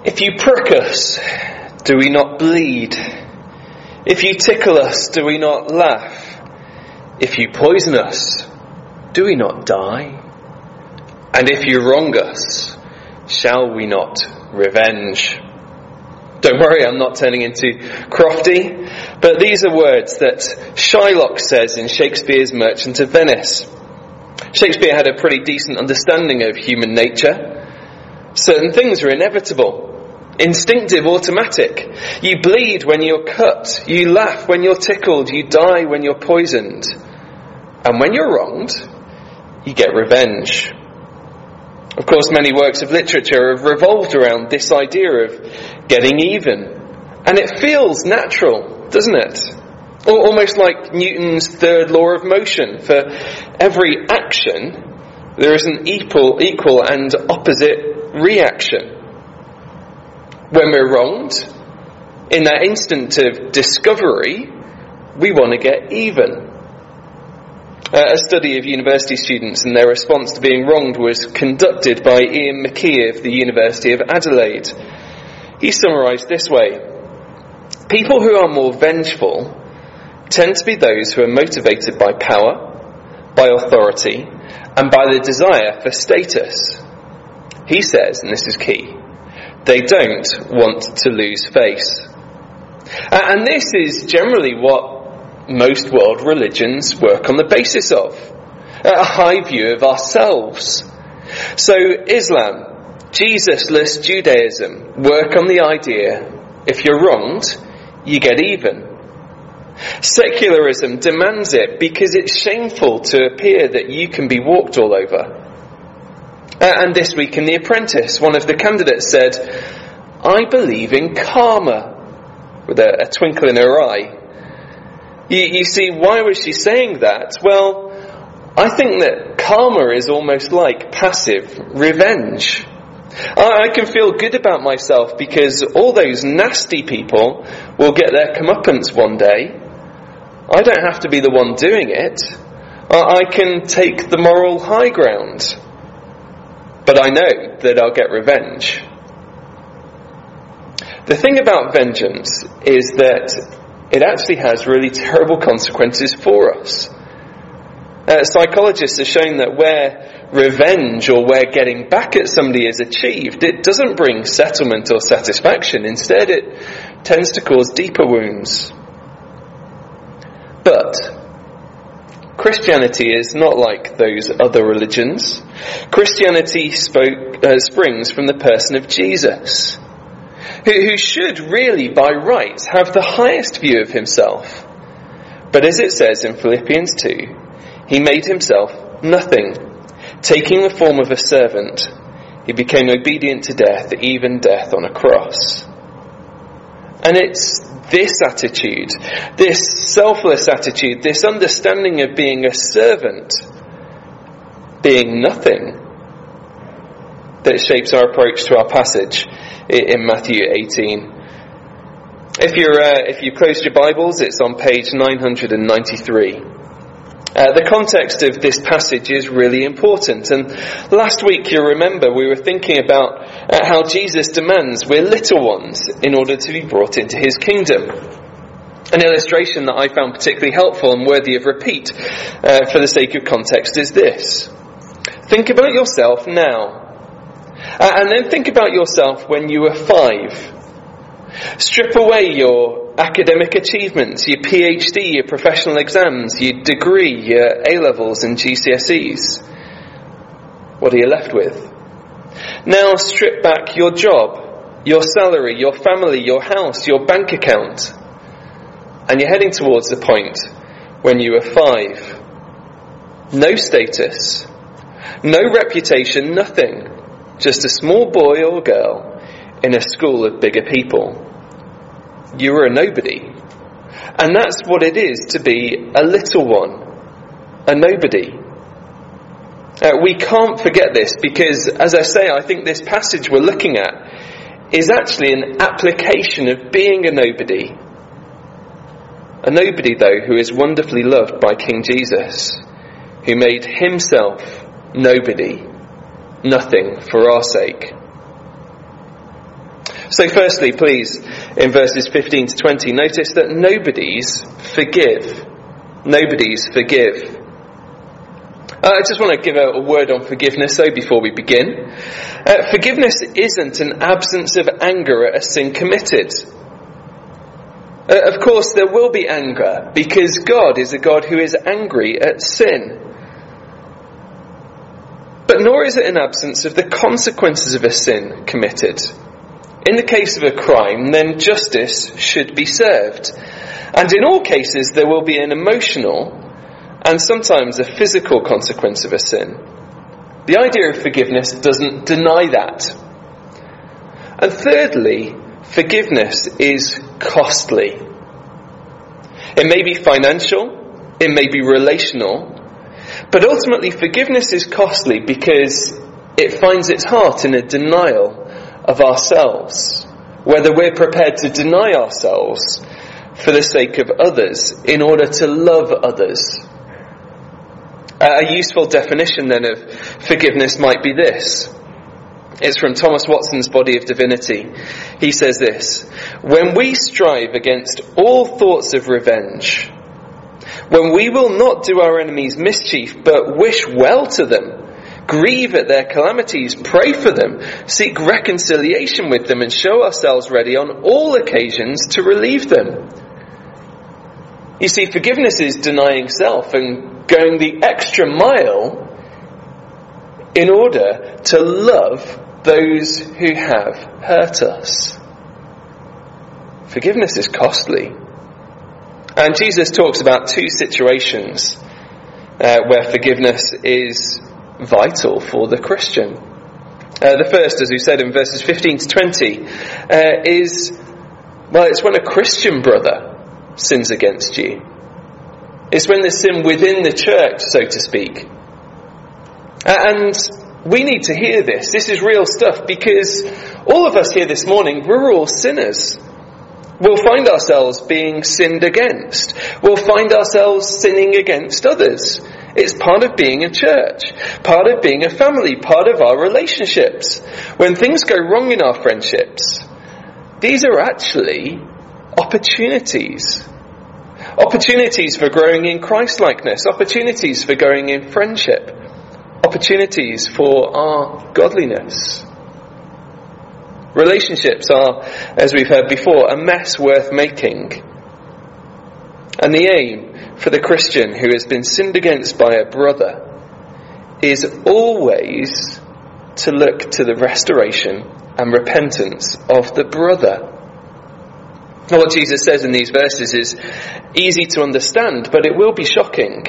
If you prick us, do we not bleed? If you tickle us, do we not laugh? If you poison us, do we not die? And if you wrong us, shall we not revenge? Don't worry, I'm not turning into Crofty, but these are words that Shylock says in Shakespeare's Merchant of Venice. Shakespeare had a pretty decent understanding of human nature. Certain things are inevitable, instinctive, automatic. You bleed when you're cut, you laugh when you're tickled, you die when you're poisoned. And when you're wronged, you get revenge. Of course, many works of literature have revolved around this idea of getting even. And it feels natural, doesn't it? Almost like Newton's third law of motion. For every action, there is an equal and opposite reaction. When we're wronged, in that instant of discovery, we want to get even. A study of university students and their response to being wronged was conducted by Ian McKee of the University of Adelaide. He summarised this way: people who are more vengeful tend to be those who are motivated by power, by authority, and by the desire for status. He says, and this is key, they don't want to lose face. And this is generally what most world religions work on the basis of. A high view of ourselves. So Islam, Jesus-less Judaism, work on the idea, if you're wronged, you get even. Secularism demands it because it's shameful to appear that you can be walked all over. And this week in The Apprentice, one of the candidates said, I believe in karma, with a twinkle in her eye. You see, why was she saying that? Well, I think that karma is almost like passive revenge. I can feel good about myself because all those nasty people will get their comeuppance one day. I don't have to be the one doing it. I can take the moral high ground. But I know that I'll get revenge. The thing about vengeance is that it actually has really terrible consequences for us. Psychologists have shown that where revenge or where getting back at somebody is achieved, it doesn't bring settlement or satisfaction. Instead, it tends to cause deeper wounds. But Christianity is not like those other religions. Christianity springs from the person of Jesus, who should really, by rights, have the highest view of himself. But as it says in Philippians 2, he made himself nothing. Taking the form of a servant, he became obedient to death, even death on a cross. And it's this attitude, this selfless attitude, this understanding of being a servant, being nothing, that shapes our approach to our passage in Matthew 18. If you closed your Bibles, it's on page 993. The context of this passage is really important, and last week you'll remember we were thinking about how Jesus demands we're little ones in order to be brought into his kingdom. An illustration that I found particularly helpful and worthy of repeat for the sake of context is this. Think about yourself now. And then think about yourself when you were 5. Strip away your academic achievements, your PhD, your professional exams, your degree, your A-levels and GCSEs. What are you left with? Now strip back your job, your salary, your family, your house, your bank account. And you're heading towards the point when you were 5. No status, no reputation, nothing. Just a small boy or girl in a school of bigger people. You were a nobody. And that's what it is to be a little one, a nobody. We can't forget this because, as I say, I think this passage we're looking at is actually an application of being a nobody. A nobody, though, who is wonderfully loved by King Jesus, who made himself nobody, nothing for our sake. So firstly, please, in verses 15 to 20, notice that nobody's forgive. Nobody's forgive. I just want to give a word on forgiveness, though, before we begin. Forgiveness isn't an absence of anger at a sin committed. Of course, there will be anger, because God is a God who is angry at sin. But nor is it an absence of the consequences of a sin committed. In the case of a crime, then justice should be served. And in all cases, there will be an emotional and sometimes a physical consequence of a sin. The idea of forgiveness doesn't deny that. And thirdly, forgiveness is costly. It may be financial, it may be relational, but ultimately forgiveness is costly because it finds its heart in a denial of ourselves, whether we're prepared to deny ourselves for the sake of others in order to love others. A useful definition then of forgiveness might be this. It's from Thomas Watson's Body of Divinity. He says this: when we strive against all thoughts of revenge, when we will not do our enemies mischief but wish well to them, grieve at their calamities, pray for them, seek reconciliation with them, and show ourselves ready on all occasions to relieve them. You see, forgiveness is denying self and going the extra mile in order to love those who have hurt us. Forgiveness is costly. And Jesus talks about two situations where forgiveness is vital for the Christian. The first, as we said in verses 15 to 20, it's when a Christian brother sins against you. It's when there's sin within the church, so to speak. And we need to hear this. This is real stuff, because all of us here this morning, we're all sinners. We'll find ourselves being sinned against. We'll find ourselves sinning against others. It's part of being a church, part of being a family, part of our relationships. When things go wrong in our friendships, these are actually opportunities. Opportunities for growing in Christ-likeness, opportunities for growing in friendship, opportunities for our godliness. Relationships are, as we've heard before, a mess worth making. And the aim for the Christian who has been sinned against by a brother is always to look to the restoration and repentance of the brother. Now, what Jesus says in these verses is easy to understand, but it will be shocking.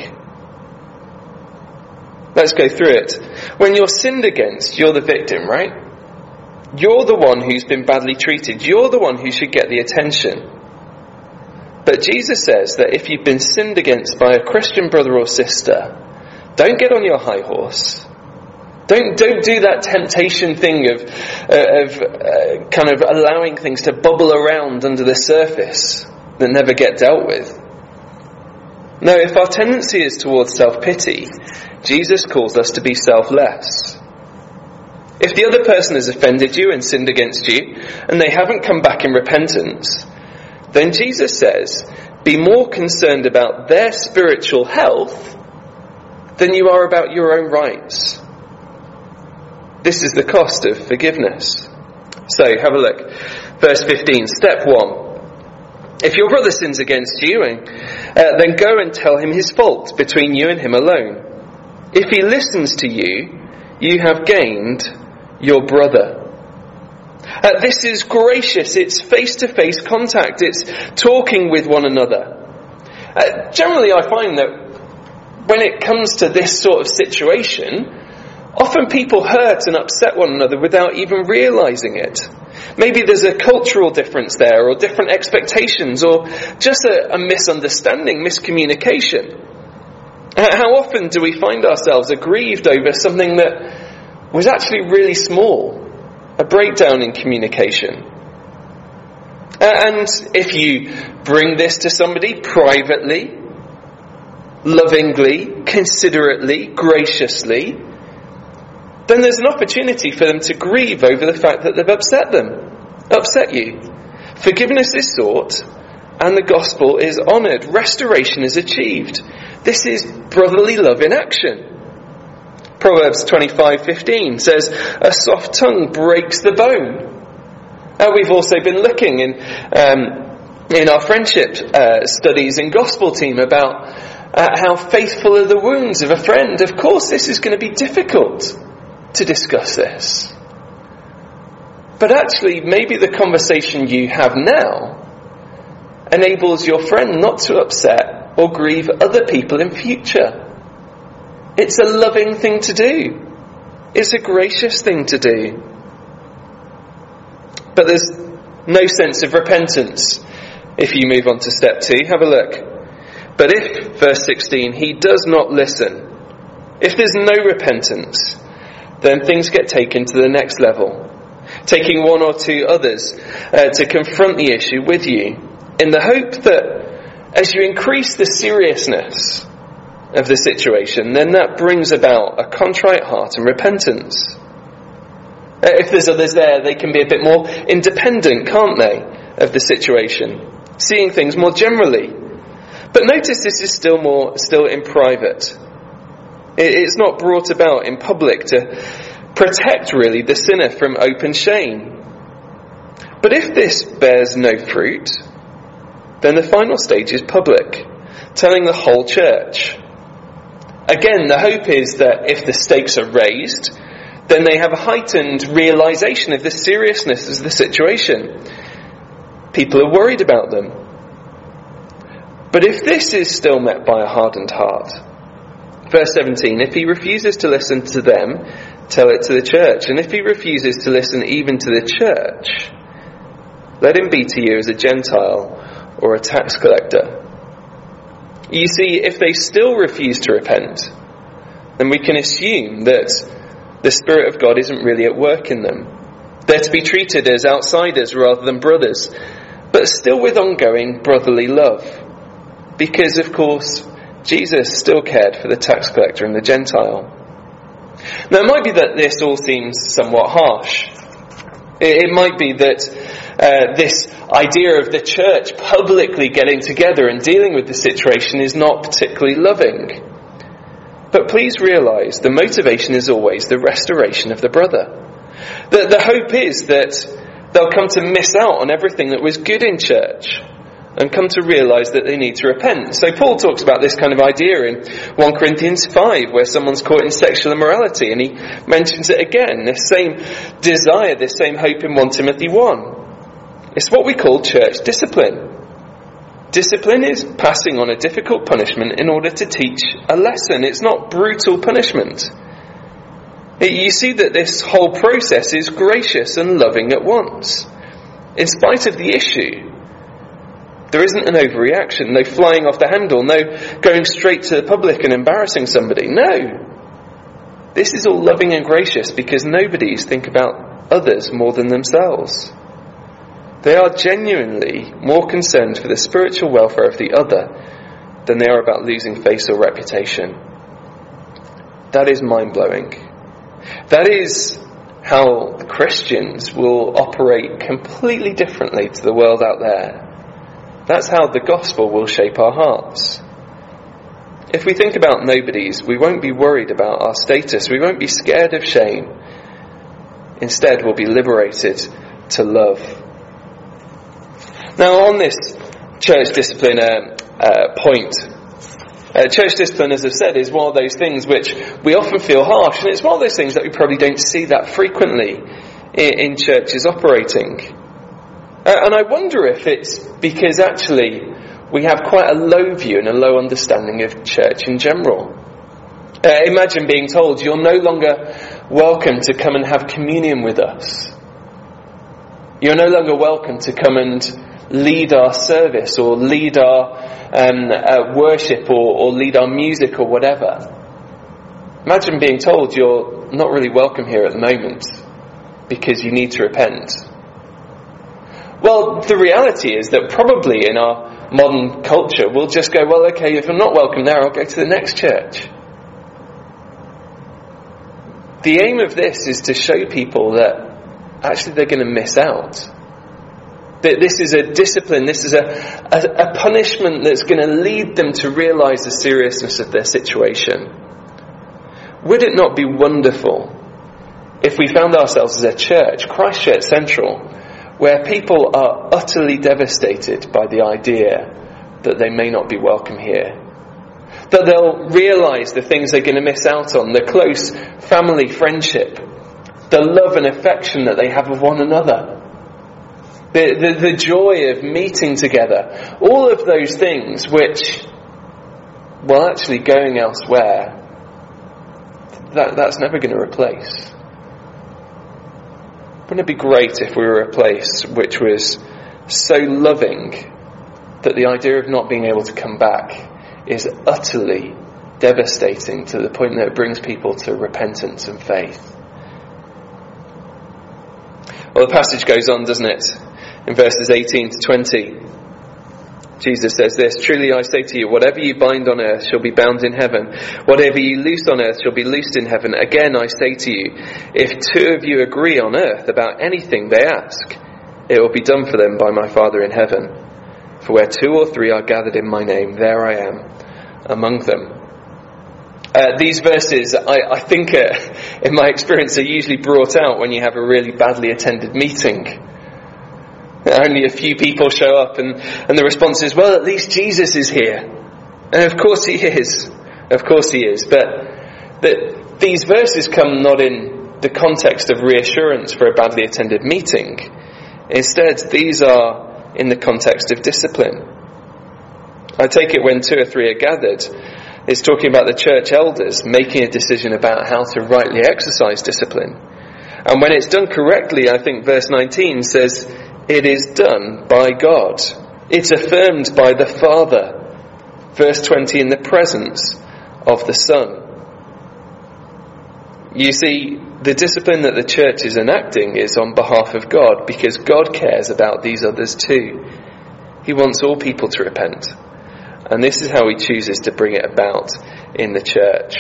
Let's go through it. When you're sinned against, you're the victim, right? You're the one who's been badly treated. You're the one who should get the attention. But Jesus says that if you've been sinned against by a Christian brother or sister, don't get on your high horse. Don't do that temptation thing of kind of allowing things to bubble around under the surface that never get dealt with. No, if our tendency is towards self-pity, Jesus calls us to be selfless. If the other person has offended you and sinned against you, and they haven't come back in repentance, then Jesus says, be more concerned about their spiritual health than you are about your own rights. This is the cost of forgiveness. So, have a look. Verse 15, step 1. If your brother sins against you, then go and tell him his fault between you and him alone. If he listens to you, you have gained your brother. This is gracious. It's face-to-face contact. It's talking with one another. Generally, I find that when it comes to this sort of situation, often people hurt and upset one another without even realising it. Maybe there's a cultural difference there, or different expectations, or just a misunderstanding, miscommunication. How often do we find ourselves aggrieved over something that was actually really small? A breakdown in communication. And if you bring this to somebody privately, lovingly, considerately, graciously, then there's an opportunity for them to grieve over the fact that they've upset them. upset you. Forgiveness is sought and the gospel is honoured. Restoration is achieved. This is brotherly love in action. Proverbs 25:15 says, a soft tongue breaks the bone. We've also been looking in our friendship studies in gospel team about how faithful are the wounds of a friend. Of course, this is going to be difficult to discuss this. But actually, maybe the conversation you have now enables your friend not to upset or grieve other people in future. It's a loving thing to do. It's a gracious thing to do. But there's no sense of repentance if you move on to step 2. Have a look. But if, verse 16, he does not listen, if there's no repentance, then things get taken to the next level, taking one or two others to confront the issue with you, in the hope that as you increase the seriousness of the situation, then that brings about a contrite heart and repentance. If there's others there, they can be a bit more independent, can't they, of the situation, seeing things more generally. But notice this is still in private. It's not brought about in public to protect really the sinner from open shame. But if this bears no fruit, then the final stage is public, telling the whole church. Again, the hope is that if the stakes are raised, then they have a heightened realization of the seriousness of the situation. People are worried about them. But if this is still met by a hardened heart, verse 17, if he refuses to listen to them, tell it to the church. And if he refuses to listen even to the church, let him be to you as a Gentile or a tax collector. You see, if they still refuse to repent, then we can assume that the Spirit of God isn't really at work in them. They're to be treated as outsiders rather than brothers, but still with ongoing brotherly love. Because, of course, Jesus still cared for the tax collector and the Gentile. Now, it might be that this all seems somewhat harsh. It might be that this idea of the church publicly getting together and dealing with the situation is not particularly loving. But please realise the motivation is always the restoration of the brother. The hope is that they'll come to miss out on everything that was good in church and come to realise that they need to repent. So Paul talks about this kind of idea in 1 Corinthians 5, where someone's caught in sexual immorality, and he mentions it again, this same desire, this same hope in 1 Timothy 1. It's what we call church discipline. Discipline is passing on a difficult punishment in order to teach a lesson. It's not brutal punishment. You see that this whole process is gracious and loving at once. In spite of the issue, there isn't an overreaction, no flying off the handle, no going straight to the public and embarrassing somebody. No. This is all loving and gracious because nobodies think about others more than themselves. They are genuinely more concerned for the spiritual welfare of the other than they are about losing face or reputation. That is mind-blowing. That is how Christians will operate completely differently to the world out there. That's how the gospel will shape our hearts. If we think about nobodies, we won't be worried about our status. We won't be scared of shame. Instead, we'll be liberated to love. Now, on this church discipline point, church discipline, as I've said, is one of those things which we often feel harsh, and it's one of those things that we probably don't see that frequently in churches operating. And I wonder if it's because actually we have quite a low view and a low understanding of church in general. Imagine being told you're no longer welcome to come and have communion with us. You're no longer welcome to come and lead our service or lead our worship or lead our music or whatever. Imagine being told you're not really welcome here at the moment because you need to repent. Well, the reality is that probably in our modern culture we'll just go, well, okay, if I'm not welcome there, I'll go to the next church. The aim of this is to show people that actually they're going to miss out That this is a discipline, this is a punishment that's going to lead them to realise the seriousness of their situation. Would it not be wonderful if we found ourselves as a church, Christchurch Central, where people are utterly devastated by the idea that they may not be welcome here? That they'll realise the things they're going to miss out on, the close family friendship, the love and affection that they have of one another, the joy of meeting together, all of those things which, well, actually going elsewhere, that's never going to replace. Wouldn't it be great if we were a place which was so loving that the idea of not being able to come back is utterly devastating to the point that it brings people to repentance and faith? Well, the passage goes on, doesn't it? In verses 18 to 20, Jesus says this: "Truly I say to you, whatever you bind on earth shall be bound in heaven. Whatever you loose on earth shall be loosed in heaven. Again I say to you, if two of you agree on earth about anything they ask, it will be done for them by my Father in heaven. For where two or three are gathered in my name, there I am among them." These verses, I think, in my experience, are usually brought out when you have a really badly attended meeting. Only a few people show up and the response is, well, at least Jesus is here. And of course he is. Of course he is. But these verses come not in the context of reassurance for a badly attended meeting. Instead, these are in the context of discipline. I take it when two or three are gathered, it's talking about the church elders making a decision about how to rightly exercise discipline. And when it's done correctly, I think verse 19 says, it is done by God. It's affirmed by the Father. Verse 20, in the presence of the Son. You see, the discipline that the church is enacting is on behalf of God, because God cares about these others too. He wants all people to repent. And this is how he chooses to bring it about in the church.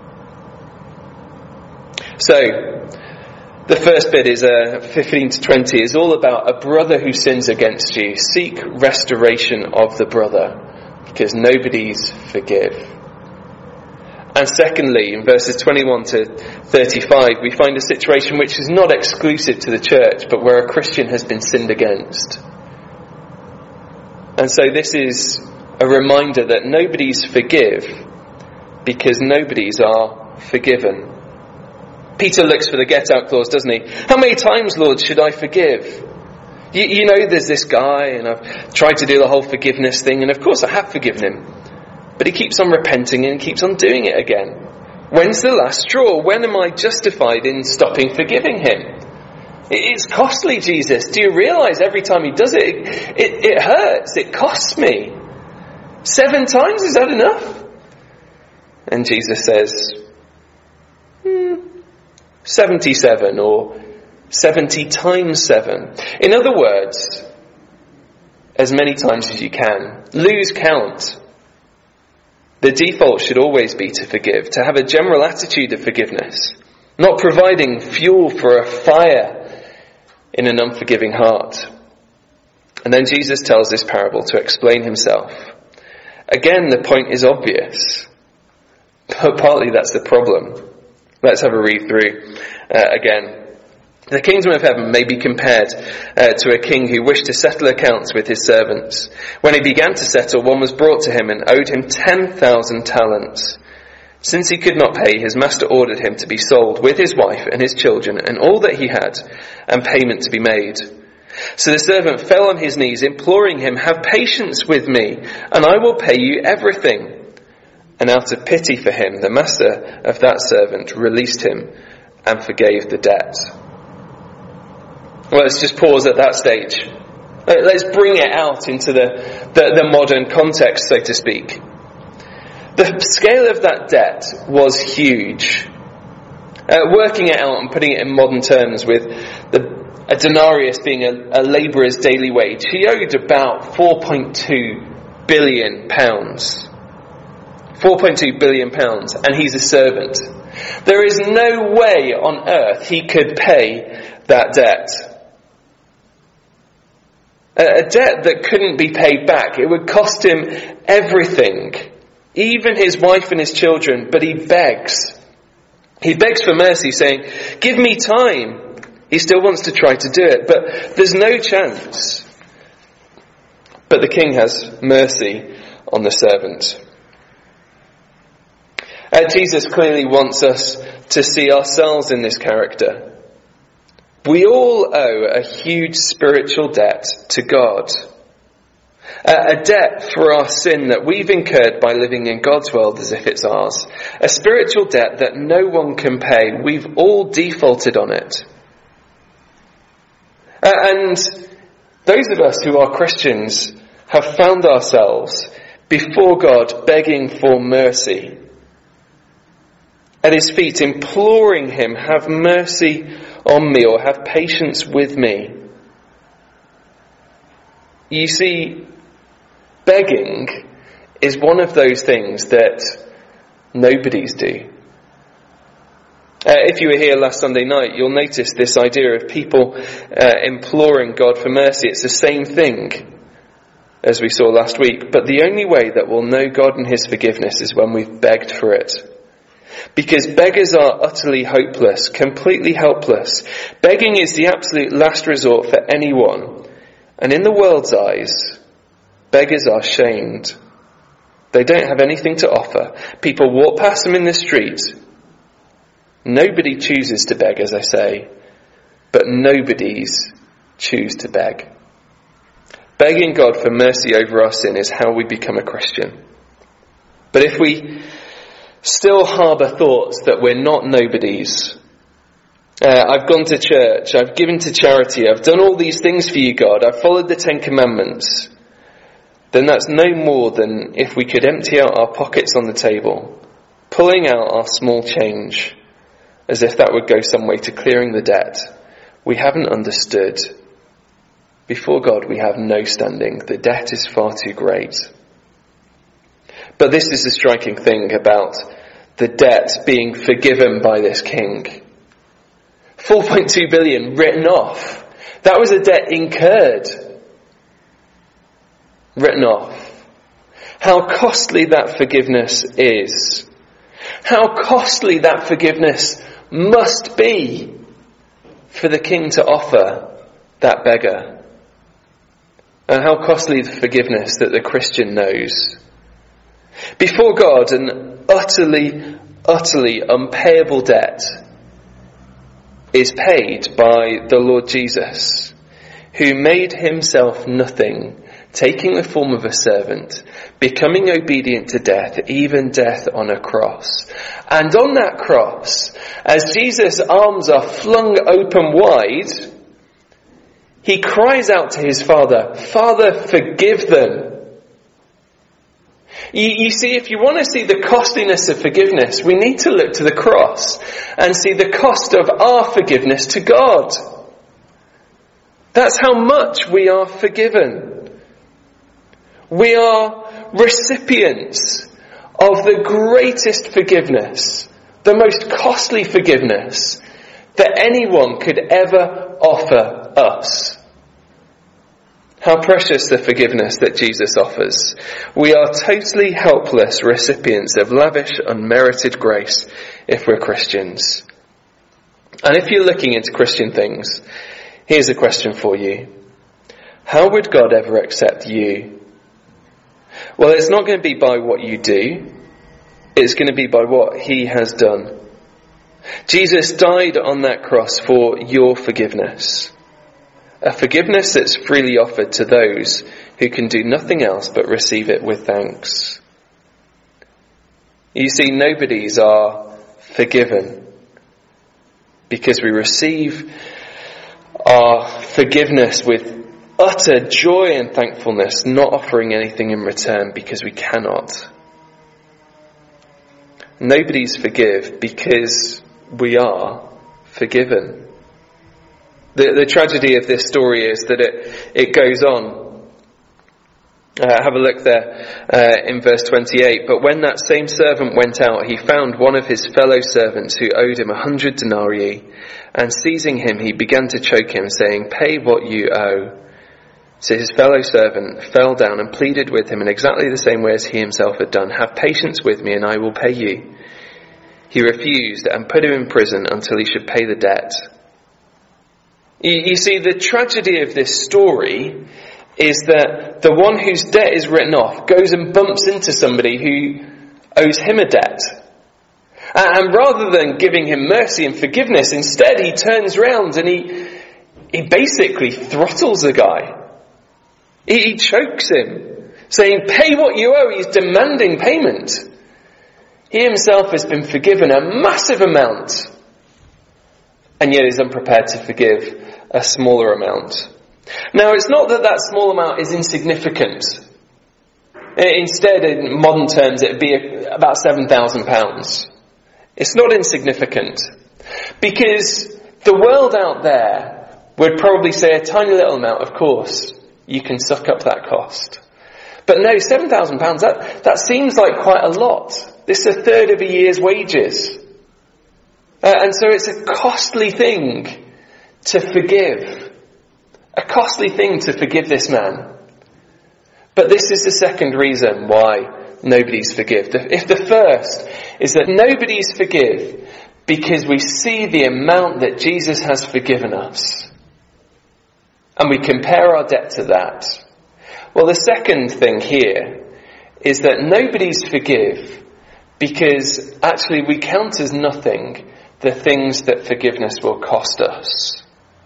So, the first bit is 15 to 20 is all about a brother who sins against you. Seek restoration of the brother, because nobody's forgive. And secondly, in verses 21 to 35, we find a situation which is not exclusive to the church, but where a Christian has been sinned against. And so this is a reminder that nobody's forgive, because nobody's are forgiven. Peter looks for the get-out clause, doesn't he? How many times, Lord, should I forgive? You know, there's this guy, and I've tried to do the whole forgiveness thing, and of course I have forgiven him. But he keeps on repenting and keeps on doing it again. When's the last straw? When am I justified in stopping forgiving him? It's costly, Jesus. Do you realise every time he does it, it hurts. It costs me. 7 times, is that enough? And Jesus says, 77 or 70 times 7. In other words, as many times as you can. Lose count. The default should always be to forgive, to have a general attitude of forgiveness, not providing fuel for a fire in an unforgiving heart. And then Jesus tells this parable to explain himself. Again, the point is obvious, but partly that's the problem. Let's have a read through again. The kingdom of heaven may be compared to a king who wished to settle accounts with his servants. When he began to settle, one was brought to him and owed him 10,000 talents. Since he could not pay, his master ordered him to be sold with his wife and his children and all that he had, and payment to be made. So the servant fell on his knees, imploring him, "Have patience with me, and I will pay you everything." And out of pity for him, the master of that servant released him and forgave the debt. Well, let's just pause at that stage. Let's bring it out into the modern context, so to speak. The scale of that debt was huge. Working it out and putting it in modern terms, with a denarius being a labourer's daily wage, he owed about £4.2 billion. £4.2 billion, and he's a servant. There is no way on earth he could pay that debt. a debt that couldn't be paid back. It would cost him everything, even his wife and his children, but he begs. He begs for mercy, saying, "Give me time." He still wants to try to do it, but there's no chance. But the king has mercy on the servant. Jesus clearly wants us to see ourselves in this character. We all owe a huge spiritual debt to God. A debt for our sin that we've incurred by living in God's world as if it's ours. A spiritual debt that no one can pay. We've all defaulted on it. And those of us who are Christians have found ourselves before God begging for mercy. At his feet, imploring him, "Have mercy on me," or "Have patience with me." You see, begging is one of those things that nobodies do. If you were here last Sunday night, you'll notice this idea of people imploring God for mercy. It's the same thing as we saw last week. But the only way that we'll know God and his forgiveness is when we've begged for it. Because beggars are utterly hopeless, completely helpless. Begging is the absolute last resort for anyone. And in the world's eyes, beggars are shamed. They don't have anything to offer. People walk past them in the street. Nobody chooses to beg, as I say, but nobodies choose to beg. Begging God for mercy over our sin is how we become a Christian. But if we still harbour thoughts that we're not nobodies, I've gone to church, I've given to charity, I've done all these things for you, God, I've followed the 10 Commandments, then that's no more than if we could empty out our pockets on the table, pulling out our small change, as if that would go some way to clearing the debt. We haven't understood. Before God, we have no standing. The debt is far too great. But this is the striking thing about the debt being forgiven by this king. 4.2 billion written off. That was a debt incurred. Written off. How costly that forgiveness is. How costly that forgiveness must be for the king to offer that beggar. And how costly the forgiveness that the Christian knows. Before God, an utterly, utterly unpayable debt is paid by the Lord Jesus, who made himself nothing, taking the form of a servant, becoming obedient to death, even death on a cross. And on that cross, as Jesus' arms are flung open wide, he cries out to his Father, "Father, forgive them." You see, if you want to see the costliness of forgiveness, we need to look to the cross and see the cost of our forgiveness to God. That's how much we are forgiven. We are recipients of the greatest forgiveness, the most costly forgiveness that anyone could ever offer us. How precious the forgiveness that Jesus offers. We are totally helpless recipients of lavish, unmerited grace if we're Christians. And if you're looking into Christian things, here's a question for you. How would God ever accept you? Well, it's not going to be by what you do. It's going to be by what he has done. Jesus died on that cross for your forgiveness. A forgiveness that's freely offered to those who can do nothing else but receive it with thanks. You see, nobodies are forgiven because we receive our forgiveness with utter joy and thankfulness, not offering anything in return because we cannot. Nobodies forgive because we are forgiven. The tragedy of this story is that it goes on. Have a look there in verse 28. But when that same servant went out, he found one of his fellow servants who owed him 100 denarii. And seizing him, he began to choke him, saying, "Pay what you owe." So his fellow servant fell down and pleaded with him in exactly the same way as he himself had done. "Have patience with me and I will pay you." He refused and put him in prison until he should pay the debt. You see, the tragedy of this story is that the one whose debt is written off goes and bumps into somebody who owes him a debt. And rather than giving him mercy and forgiveness, instead he turns round and he basically throttles the guy. He chokes him, saying, "Pay what you owe." He's demanding payment. He himself has been forgiven a massive amount, and yet is unprepared to forgive a smaller amount. Now, it's not that that small amount is insignificant. Instead, in modern terms, it would be about £7,000. It's not insignificant, because the world out there would probably say a tiny little amount, of course, you can suck up that cost. But no, £7,000, that seems like quite a lot. This is a third of a year's wages. And so it's a costly thing to forgive. A costly thing to forgive this man. But this is the second reason why nobody's forgive. If the first is that nobody's forgive because we see the amount that Jesus has forgiven us, and we compare our debt to that. Well, the second thing here is that nobody's forgive because actually we count as nothing the things that forgiveness will cost us.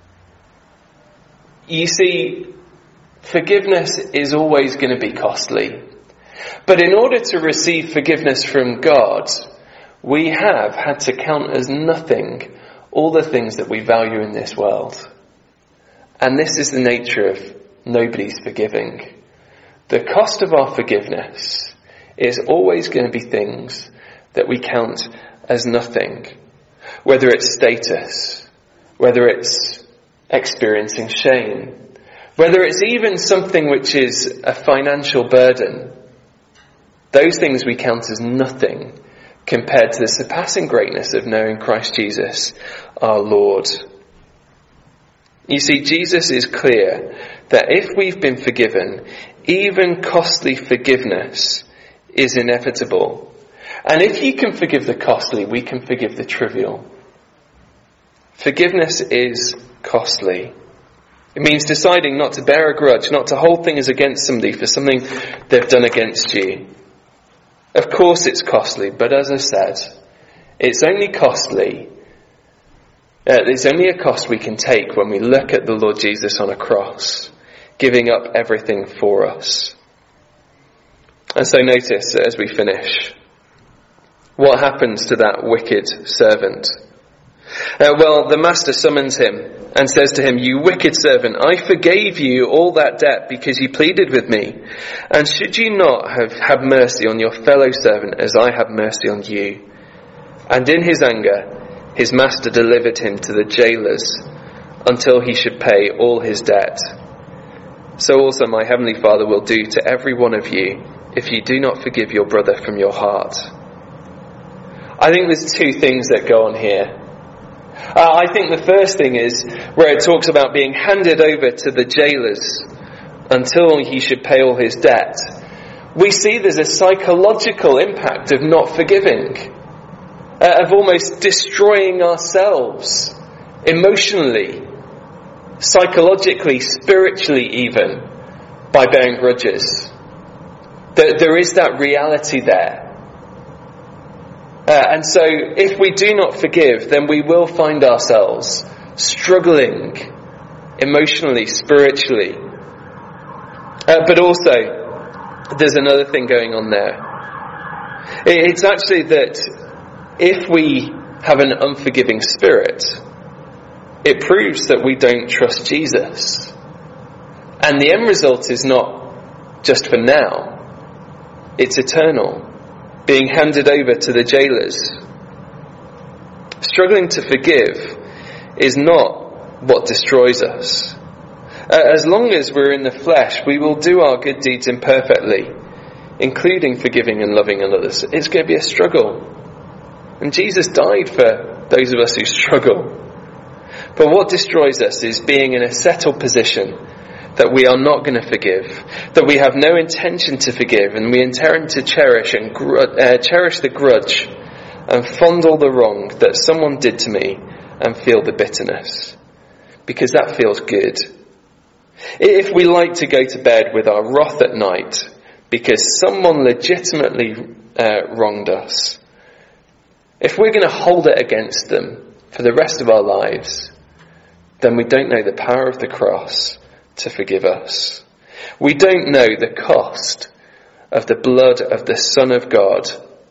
You see, forgiveness is always going to be costly. But in order to receive forgiveness from God, we have had to count as nothing all the things that we value in this world. And this is the nature of nobody's forgiving. The cost of our forgiveness is always going to be things that we count as nothing. Whether it's status, whether it's experiencing shame, whether it's even something which is a financial burden. Those things we count as nothing compared to the surpassing greatness of knowing Christ Jesus, our Lord. You see, Jesus is clear that if we've been forgiven, even costly forgiveness is inevitable. And if you can forgive the costly, we can forgive the trivial. Forgiveness is costly. It means deciding not to bear a grudge, not to hold things against somebody for something they've done against you. Of course it's costly, but as I said, it's only costly. There's only a cost we can take when we look at the Lord Jesus on a cross, giving up everything for us. And so notice as we finish, what happens to that wicked servant? Well, the master summons him and says to him, "You wicked servant, I forgave you all that debt because you pleaded with me. And should you not have had mercy on your fellow servant as I have mercy on you?" And in his anger, his master delivered him to the jailers until he should pay all his debt. So also my heavenly Father will do to every one of you if you do not forgive your brother from your heart. I think there's two things that go on here. I think the first thing is where it talks about being handed over to the jailers until he should pay all his debt. We see there's a psychological impact of not forgiving, of almost destroying ourselves emotionally, psychologically, spiritually even, by bearing grudges. There is that reality there. And so if we do not forgive, then we will find ourselves struggling emotionally, spiritually. But also, there's another thing going on there. It's actually that if we have an unforgiving spirit, it proves that we don't trust Jesus. And the end result is not just for now, it's eternal. Being handed over to the jailers. Struggling to forgive is not what destroys us. As long as we're in the flesh, we will do our good deeds imperfectly, including forgiving and loving others. It's going to be a struggle. And Jesus died for those of us who struggle. But what destroys us is being in a settled position that we are not going to forgive, that we have no intention to forgive, and we intend to cherish the grudge and fondle the wrong that someone did to me and feel the bitterness, because that feels good. If we like to go to bed with our wrath at night because someone legitimately wronged us, if we're going to hold it against them for the rest of our lives, then we don't know the power of the cross to forgive us. We don't know the cost of the blood of the Son of God.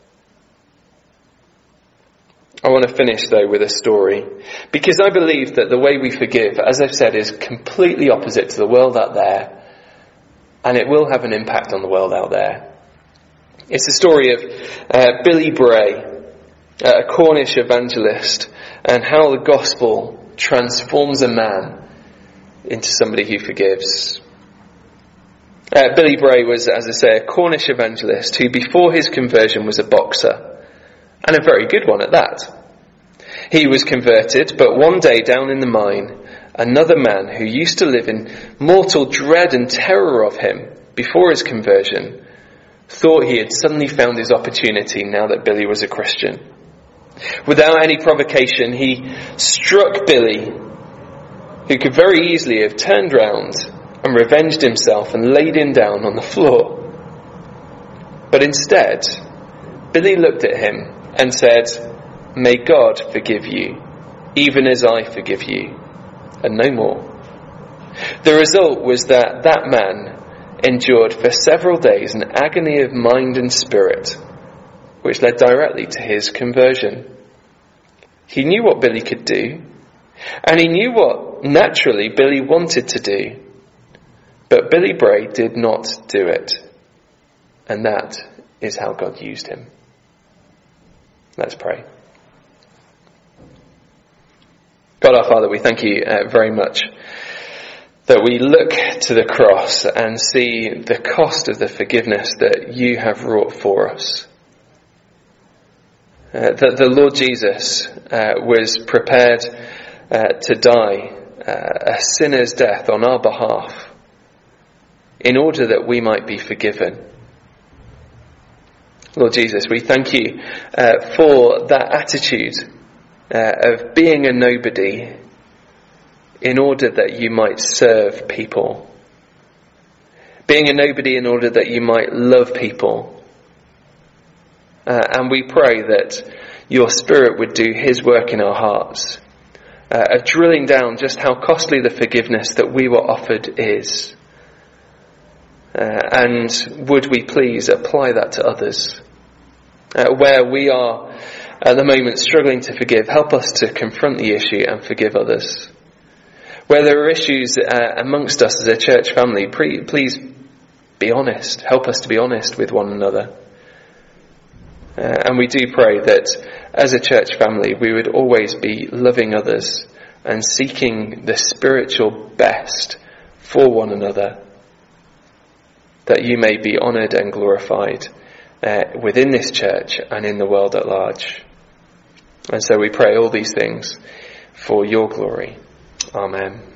I want to finish though with a story, because I believe that the way we forgive, as I've said, is completely opposite to the world out there, and it will have an impact on the world out there. It's the story of Billy Bray, a Cornish evangelist, and how the gospel transforms a man into somebody who forgives. Billy Bray was, as I say, a Cornish evangelist who before his conversion was a boxer, and a very good one at that. He was converted, but one day down in the mine, another man who used to live in mortal dread and terror of him before his conversion thought he had suddenly found his opportunity now that Billy was a Christian. Without any provocation, he struck Billy, who could very easily have turned round and revenged himself and laid him down on the floor. But instead, Billy looked at him and said, "May God forgive you, even as I forgive you," and no more. The result was that that man endured for several days an agony of mind and spirit, which led directly to his conversion. He knew what Billy could do, and he knew what naturally Billy wanted to do, but Billy Bray did not do it, and that is how God used him. Let's pray. God our Father, we thank you very much that we look to the cross and see the cost of the forgiveness that you have wrought for us. That the Lord Jesus was prepared to die a sinner's death on our behalf in order that we might be forgiven. Lord Jesus, we thank you for that attitude of being a nobody in order that you might serve people. Being a nobody in order that you might love people. And we pray that your Spirit would do his work in our hearts, of drilling down just how costly the forgiveness that we were offered is. And would we please apply that to others? Where we are at the moment struggling to forgive, help us to confront the issue and forgive others. Where there are issues amongst us as a church family, please be honest. Help us to be honest with one another. And we do pray that as a church family we would always be loving others and seeking the spiritual best for one another, that you may be honoured and glorified within this church and in the world at large. And so we pray all these things for your glory. Amen.